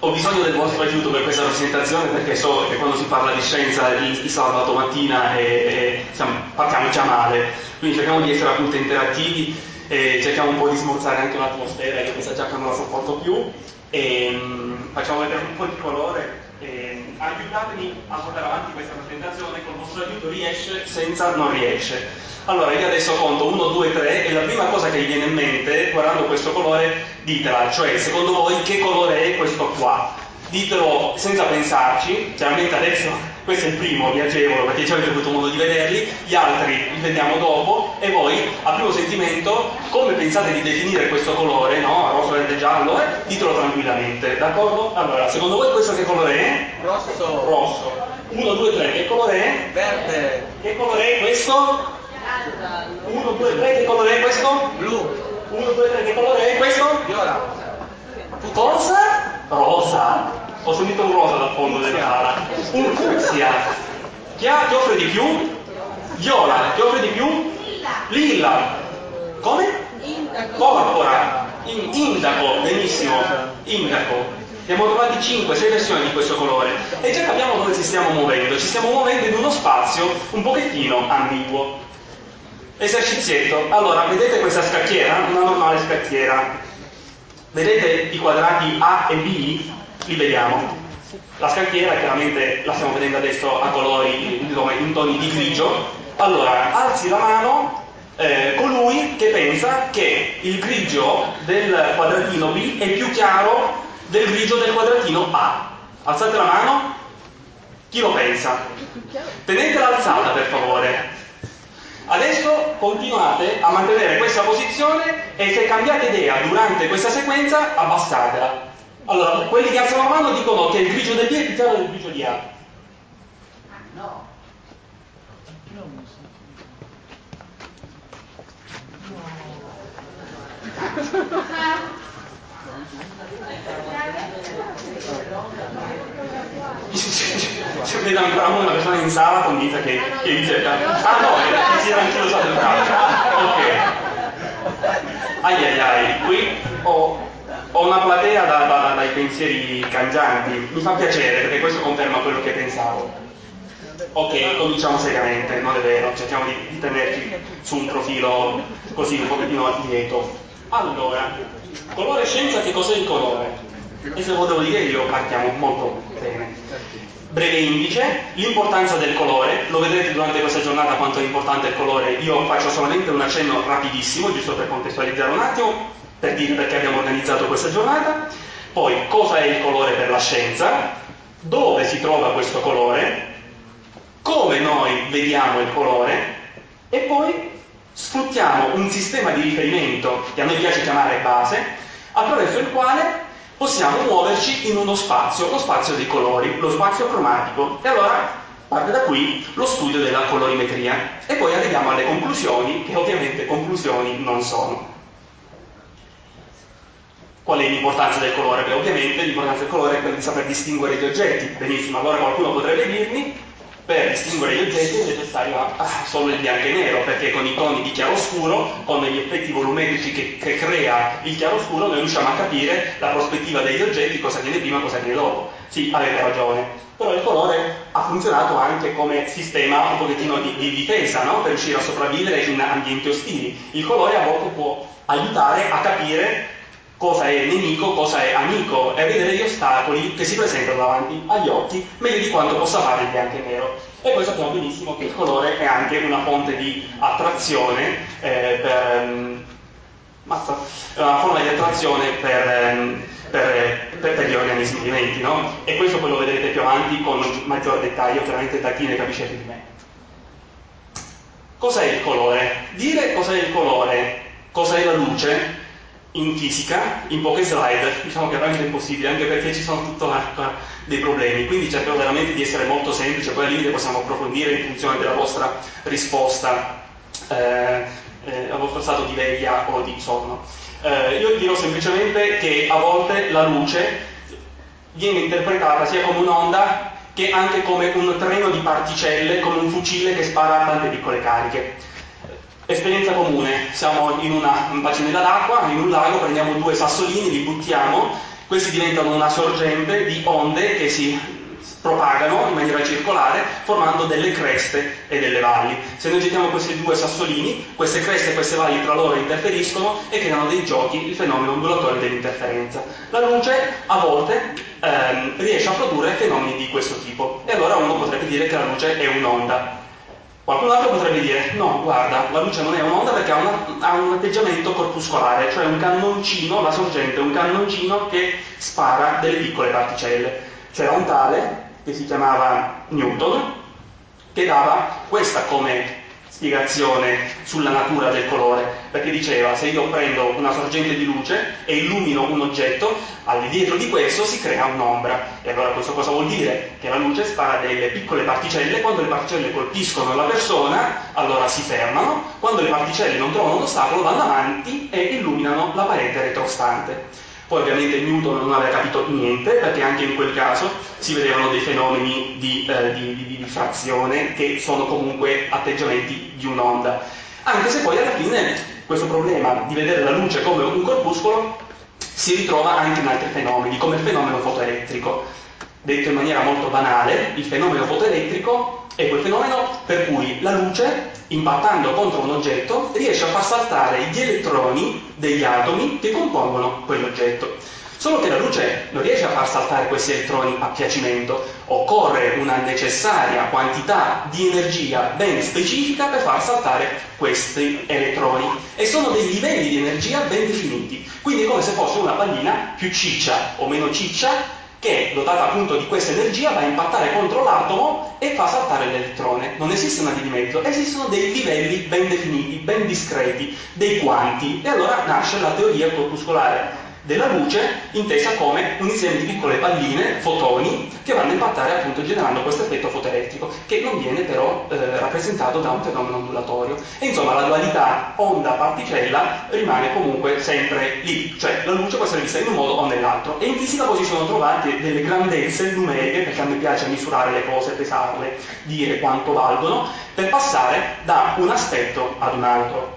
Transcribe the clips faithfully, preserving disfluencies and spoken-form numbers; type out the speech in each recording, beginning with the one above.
ho bisogno del vostro aiuto per questa presentazione, perché so che quando si parla di scienza di, di sabato mattina e, e, siamo, partiamo già male, quindi cerchiamo di essere appunto interattivi e cerchiamo un po' di smorzare anche l'atmosfera, io questa giacca non la sopporto più, e um, facciamo vedere un po' di colore. E aiutatemi a portare avanti questa presentazione, col vostro aiuto riesce, senza non riesce. Allora io adesso conto uno, due, tre e la prima cosa che vi viene in mente guardando questo colore ditela, cioè secondo voi che colore è questo qua? Ditelo senza pensarci, chiaramente adesso questo è il primo, vi agevolo perché già avete avuto modo di vederli, gli altri li vediamo dopo e voi a primo sentimento come pensate di definire questo colore, no? Rosso, verde, giallo, eh? Ditelo tranquillamente, d'accordo? Allora, secondo voi questo che colore è? Rosso. Rosso. uno, due, tre, che colore è? Verde. Che colore è questo? uno, due, tre, che colore è questo? Blu. uno, due, tre, che colore è questo? Viola. Cosa? Rosa. Ho sentito un rosa dal fondo della sala. Un fucsia. Chi, ha, chi offre di più? Viola. Chi offre di più? Lilla. Come? Porpora. In, indaco. Benissimo. Indaco. Abbiamo trovati cinque sei versioni di questo colore e già capiamo dove ci stiamo muovendo. Ci stiamo muovendo in uno spazio un pochettino ambiguo. Esercizietto. Allora, vedete questa scacchiera? Una normale scacchiera. Vedete i quadrati A e B? Li vediamo. La scacchiera chiaramente la stiamo vedendo adesso a colori, in toni di grigio. Allora, alzi la mano eh, colui che pensa che il grigio del quadratino B è più chiaro del grigio del quadratino A. Alzate la mano. Chi lo pensa? Tenetela alzata per favore. Adesso continuate a mantenere questa posizione e se cambiate idea durante questa sequenza abbassatela. Allora, quelli che alzano la mano dicono che il grigio del B è più chiaro del grigio di A. No. Se vedo ancora una persona in sala convinta che, che dice ah no, è che si era anch'io usato il braccio. Ok. Ai ai ai, qui ho, ho una platea da, da, dai pensieri cangianti. Mi fa piacere perché questo conferma quello che pensavo. Ok, cominciamo seriamente, non è vero, cerchiamo di, di tenerci su un profilo così un pochettino lieto. Allora, colore scienza, che cos'è il colore? E se lo devo dire io partiamo molto bene. Breve indice, l'importanza del colore, lo vedrete durante questa giornata quanto è importante il colore, io faccio solamente un accenno rapidissimo, giusto per contestualizzare un attimo, per dire perché abbiamo organizzato questa giornata, poi cosa è il colore per la scienza, dove si trova questo colore, come noi vediamo il colore e poi sfruttiamo un sistema di riferimento che a noi piace chiamare base, attraverso il quale possiamo muoverci in uno spazio, lo spazio dei colori, lo spazio cromatico. E allora parte da qui lo studio della colorimetria e poi arriviamo alle conclusioni, che ovviamente conclusioni non sono. Qual è l'importanza del colore? Beh, ovviamente l'importanza del colore è quella di saper distinguere gli oggetti. Benissimo, allora qualcuno potrebbe dirmi per distinguere gli oggetti è necessario ah, solo il bianco e nero, perché con i toni di chiaroscuro, con gli effetti volumetrici che, che crea il chiaroscuro, noi riusciamo a capire la prospettiva degli oggetti, cosa viene prima, cosa viene dopo. Sì, avete ragione. Però il colore ha funzionato anche come sistema un pochettino di, di difesa, no? Per riuscire a sopravvivere in ambienti ostili. Il colore a volte può aiutare a capire cosa è nemico, cosa è amico, e a vedere gli ostacoli che si presentano davanti agli occhi meglio di quanto possa fare il bianco e nero. E poi sappiamo benissimo che il colore è anche una fonte di attrazione eh, per um, mazza, una forma di attrazione per, um, per, per, per gli organismi viventi, no? E questo poi lo vedrete più avanti con maggior dettaglio, chiaramente da chi ne capisce più di me. Cos'è il colore? Dire cos'è il colore, cos'è la luce, in fisica, in poche slide, diciamo che è veramente impossibile, anche perché ci sono tutta dei problemi, quindi cercherò veramente di essere molto semplice, poi al limite possiamo approfondire in funzione della vostra risposta, eh, eh, al vostro stato di veglia o di sonno. Eh, io dirò semplicemente che a volte la luce viene interpretata sia come un'onda che anche come un treno di particelle, come un fucile che spara tante piccole cariche. Esperienza comune, siamo in una bacinella d'acqua, in un lago, prendiamo due sassolini, li buttiamo, questi diventano una sorgente di onde che si propagano in maniera circolare formando delle creste e delle valli. Se noi gettiamo questi due sassolini, queste creste e queste valli tra loro interferiscono e creano dei giochi, il fenomeno ondulatorio dell'interferenza. La luce a volte ehm, riesce a produrre fenomeni di questo tipo e allora uno potrebbe dire che la luce è un'onda. Qualcun altro potrebbe dire no, guarda, la luce non è un'onda perché ha, una, ha un atteggiamento corpuscolare, cioè un cannoncino, la sorgente è un cannoncino che spara delle piccole particelle. C'era un tale che si chiamava Newton, che dava questa come spiegazione sulla natura del colore, perché diceva se io prendo una sorgente di luce e illumino un oggetto, al dietro di questo si crea un'ombra. E allora questo cosa vuol dire? Che la luce spara delle piccole particelle, quando le particelle colpiscono la persona, allora si fermano, quando le particelle non trovano un ostacolo vanno avanti e illuminano la parete retrostante. Poi ovviamente Newton non aveva capito niente, perché anche in quel caso si vedevano dei fenomeni di, eh, di, di, di diffrazione che sono comunque atteggiamenti di un'onda. Anche se poi alla fine questo problema di vedere la luce come un corpuscolo si ritrova anche in altri fenomeni, come il fenomeno fotoelettrico. Detto in maniera molto banale, il fenomeno fotoelettrico è quel fenomeno per cui la luce, impattando contro un oggetto, riesce a far saltare gli elettroni degli atomi che compongono quell'oggetto. Solo che la luce non riesce a far saltare questi elettroni a piacimento, occorre una necessaria quantità di energia ben specifica per far saltare questi elettroni e sono dei livelli di energia ben definiti, quindi è come se fosse una pallina più ciccia o meno ciccia che, dotata appunto di questa energia, va a impattare contro l'atomo e fa saltare l'elettrone. Non esiste una via di mezzo, esistono dei livelli ben definiti, ben discreti, dei quanti, e allora nasce la teoria corpuscolare della luce, intesa come un insieme di piccole palline, fotoni, che vanno a impattare appunto generando questo effetto fotoelettrico, che non viene però eh, rappresentato da un fenomeno ondulatorio. E insomma la dualità onda-particella rimane comunque sempre lì, cioè la luce può essere vista in un modo o nell'altro. E in fisica poi si sono trovate delle grandezze numeriche, perché a me piace misurare le cose, pesarle, dire quanto valgono, per passare da un aspetto ad un altro.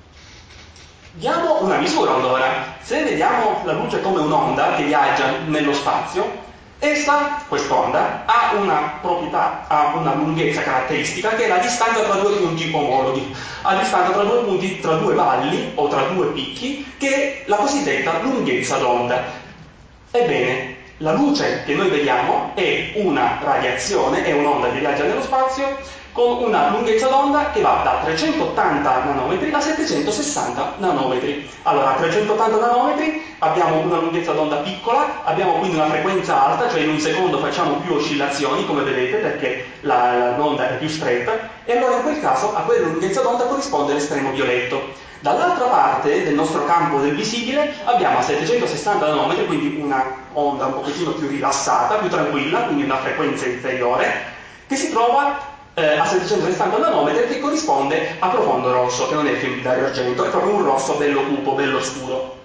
Diamo una misura allora. Se vediamo la luce come un'onda che viaggia nello spazio, essa, quest'onda, ha una proprietà, ha una lunghezza caratteristica che è la distanza tra due punti omologhi, la distanza tra due punti, tra due valli o tra due picchi, che è la cosiddetta lunghezza d'onda. Ebbene, la luce che noi vediamo è una radiazione, è un'onda che viaggia nello spazio con una lunghezza d'onda che va da trecentottanta nanometri a settecentosessanta nanometri. Allora, a trecentottanta nanometri abbiamo una lunghezza d'onda piccola, abbiamo quindi una frequenza alta, cioè in un secondo facciamo più oscillazioni, come vedete, perché la, l'onda è più stretta, e allora in quel caso a quella lunghezza d'onda corrisponde l'estremo violetto. Dall'altra parte del nostro campo del visibile abbiamo a settecentosessanta nanometri, quindi una onda un pochettino più rilassata, più tranquilla, quindi una frequenza inferiore, che si trova eh, a settecentosessanta nanometri, che corrisponde a profondo rosso, che non è il film di Dario Argento, è proprio un rosso bello cupo, bello scuro.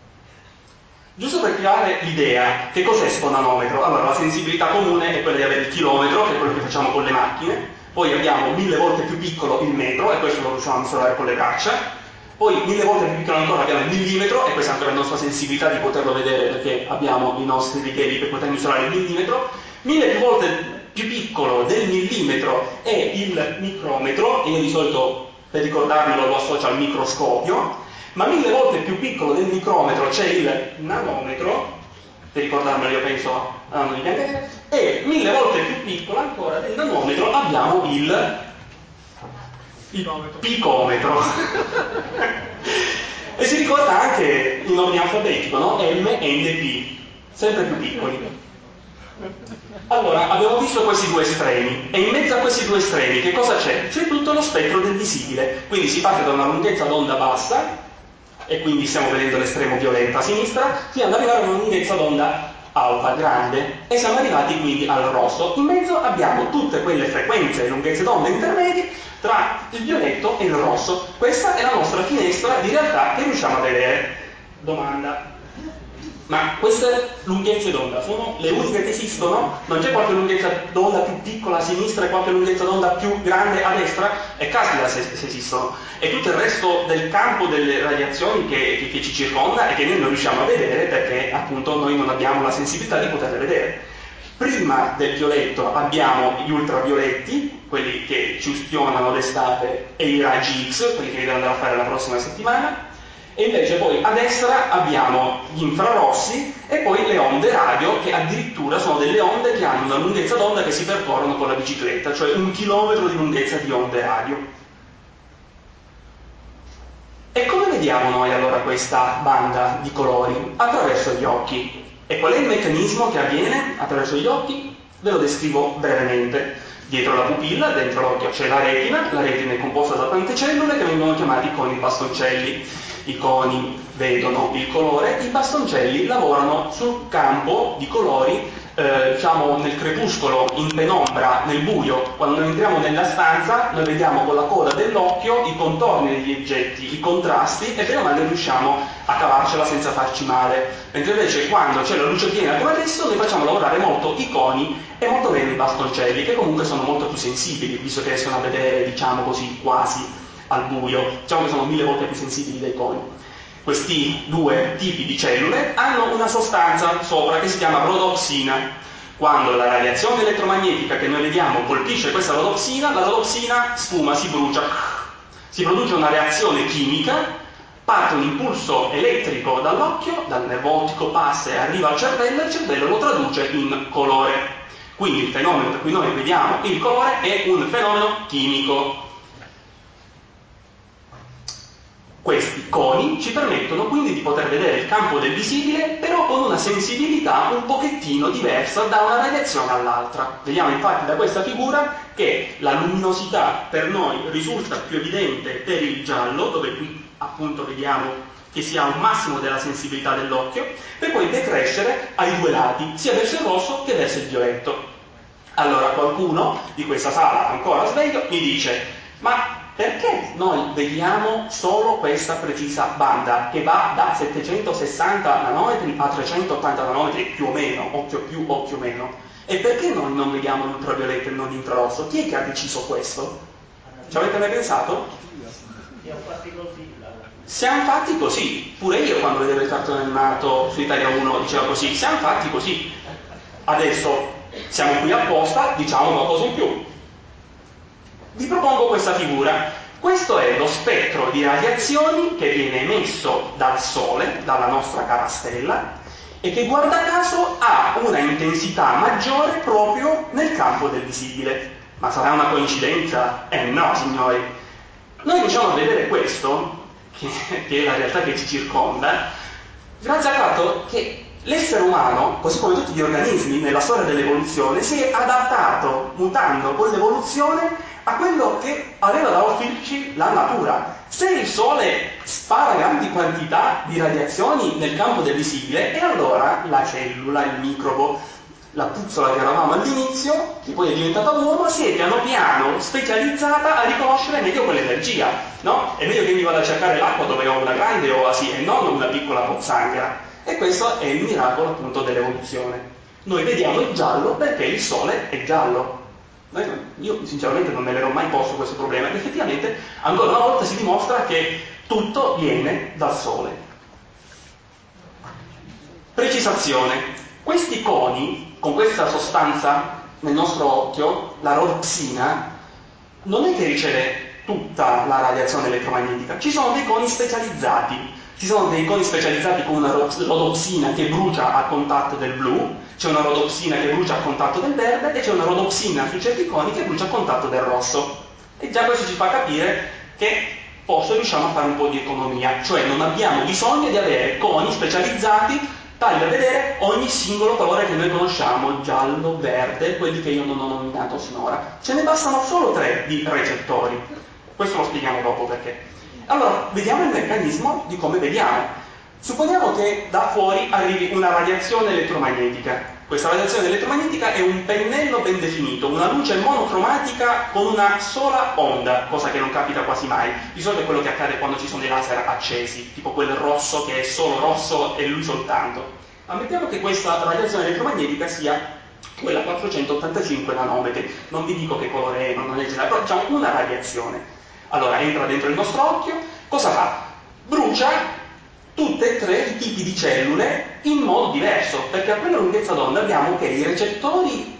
Giusto per creare l'idea, che cos'è sto nanometro? Allora, la sensibilità comune è quella di avere il chilometro, che è quello che facciamo con le macchine, poi abbiamo mille volte più piccolo il metro, e questo lo riusciamo a misurare con le braccia. Poi mille volte più piccolo ancora abbiamo il millimetro, e questa è anche la nostra sensibilità di poterlo vedere, perché abbiamo i nostri righelli per poter misurare il millimetro. Mille più volte più piccolo del millimetro è il micrometro, e io di solito per ricordarmelo lo associo al microscopio, ma mille volte più piccolo del micrometro c'è il nanometro, per ricordarmelo io penso a un incantesimo, e mille volte più piccolo ancora del nanometro abbiamo il il picometro. E si ricorda anche in ordine alfabetico, no? M, N, P, sempre più piccoli. Allora, abbiamo visto questi due estremi, e in mezzo a questi due estremi che cosa c'è? C'è tutto lo spettro del visibile, quindi si parte da una lunghezza d'onda bassa, e quindi stiamo vedendo l'estremo violetto a sinistra, fino ad arrivare a una lunghezza d'onda alta, grande, e siamo arrivati quindi al rosso. In mezzo abbiamo tutte quelle frequenze e lunghezze d'onda intermedie tra il violetto e il rosso. Questa è la nostra finestra di realtà che riusciamo a vedere. Domanda: Ma queste lunghezze d'onda sono le uniche che esistono? Non c'è qualche lunghezza d'onda più piccola a sinistra e qualche lunghezza d'onda più grande a destra? E caspita se, se esistono. E tutto il resto del campo delle radiazioni che, che, che ci circonda e che noi non riusciamo a vedere perché appunto noi non abbiamo la sensibilità di poterle vedere. Prima del violetto abbiamo gli ultravioletti, quelli che ci ustionano d'estate, e i raggi X, quelli che devo andare a fare la prossima settimana. E invece poi a destra abbiamo gli infrarossi e poi le onde radio, che addirittura sono delle onde che hanno una lunghezza d'onda che si percorrono con la bicicletta, cioè un chilometro di lunghezza di onde radio. E come vediamo noi allora questa banda di colori? Attraverso gli occhi. E qual è il meccanismo che avviene attraverso gli occhi? Ve lo descrivo brevemente. Dietro la pupilla, dentro l'occhio, c'è la retina. La retina è composta da tante cellule che vengono chiamati coni bastoncelli. I coni vedono il colore, i bastoncelli lavorano sul campo di colori, eh, diciamo nel crepuscolo, in penombra, nel buio. Quando noi entriamo nella stanza, noi vediamo con la coda dell'occhio i contorni degli oggetti, i contrasti, e bene o male riusciamo a cavarcela senza farci male. Mentre invece quando c'è la luce piena come adesso, noi facciamo lavorare molto i coni e molto meno i bastoncelli, che comunque sono molto più sensibili, visto che riescono a vedere, diciamo così, quasi al buio. Diciamo che sono mille volte più sensibili dei coni. Questi due tipi di cellule hanno una sostanza sopra che si chiama rodopsina. Quando la radiazione elettromagnetica che noi vediamo colpisce questa rodopsina, la rodopsina sfuma, si brucia, si produce una reazione chimica, parte un impulso elettrico dall'occhio, dal nervo ottico passa e arriva al cervello, e il cervello lo traduce in colore. Quindi il fenomeno per cui noi vediamo il colore è un fenomeno chimico. Questi coni ci permettono quindi di poter vedere il campo del visibile, però con una sensibilità un pochettino diversa da una radiazione all'altra. Vediamo infatti da questa figura che la luminosità per noi risulta più evidente per il giallo, dove qui appunto vediamo che si ha un massimo della sensibilità dell'occhio, per poi decrescere ai due lati, sia verso il rosso che verso il violetto. Allora qualcuno di questa sala ancora sveglio mi dice: ma perché noi vediamo solo questa precisa banda che va da settecentosessanta nanometri a trecentottanta nanometri più o meno, occhio più, occhio meno? E perché noi non vediamo l'ultravioletto e non l'infrarosso? Chi è che ha deciso questo? Ci avete mai pensato? Siamo fatti così. Siamo fatti così. Pure io quando vedevo il cartone animato su Italia uno dicevo così. Siamo fatti così. Adesso siamo qui apposta, diciamo qualcosa in più. Vi propongo questa figura. Questo è lo spettro di radiazioni che viene emesso dal Sole, dalla nostra cara stella, e che guarda caso ha una intensità maggiore proprio nel campo del visibile. Ma sarà una coincidenza? Eh no, signori. Noi riusciamo a vedere questo, che, che è la realtà che ci circonda, grazie al fatto che l'essere umano, così come tutti gli organismi nella storia dell'evoluzione, si è adattato, mutando con l'evoluzione, a quello che aveva da offrirci la natura. Se il Sole spara grandi quantità di radiazioni nel campo del visibile, e allora la cellula, il microbo, la puzzola che eravamo all'inizio, che poi è diventata uomo, si è piano piano specializzata a riconoscere meglio quell'energia, no? È meglio che mi vada a cercare l'acqua dove ho una grande oasi e non una piccola pozzanghera. E questo è il miracolo appunto dell'evoluzione. Noi vediamo il giallo perché il Sole è giallo. Io sinceramente non me l'ero mai posto questo problema, ed effettivamente ancora una volta si dimostra che tutto viene dal Sole. Precisazione: questi coni con questa sostanza nel nostro occhio, la rodopsina, non è che riceve tutta la radiazione elettromagnetica, ci sono dei coni specializzati. Ci sono dei coni specializzati con una rodopsina che brucia a contatto del blu, c'è una rodopsina che brucia a contatto del verde e c'è una rodopsina su certi coni che brucia a contatto del rosso. E già questo ci fa capire che forse riusciamo a fare un po' di economia, cioè non abbiamo bisogno di avere coni specializzati tali da vedere ogni singolo colore che noi conosciamo, giallo, verde, quelli che io non ho nominato sinora. Ce ne bastano solo tre di recettori. Questo lo spieghiamo dopo perché. Allora, vediamo il meccanismo di come vediamo. Supponiamo che da fuori arrivi una radiazione elettromagnetica. Questa radiazione elettromagnetica è un pennello ben definito, una luce monocromatica con una sola onda, cosa che non capita quasi mai. Di solito è quello che accade quando ci sono i laser accesi, tipo quel rosso che è solo rosso e lui soltanto. Ammettiamo che questa radiazione elettromagnetica sia quella quattrocentottantacinque nanometri, non vi dico che colore è, non è generale, però diciamo una radiazione. Allora entra dentro il nostro occhio, cosa fa? Brucia tutti e tre i tipi di cellule in modo diverso, perché a quella lunghezza d'onda abbiamo che i recettori